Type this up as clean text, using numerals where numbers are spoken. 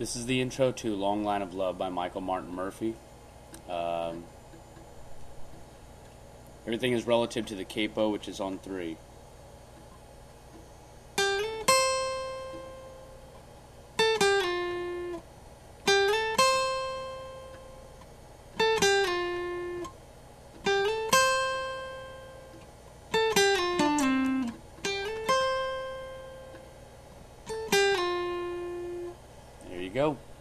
This is the intro to Long Line of Love by Michael Martin Murphey. Um, Everything is relative to the capo, which is on 3. There you go.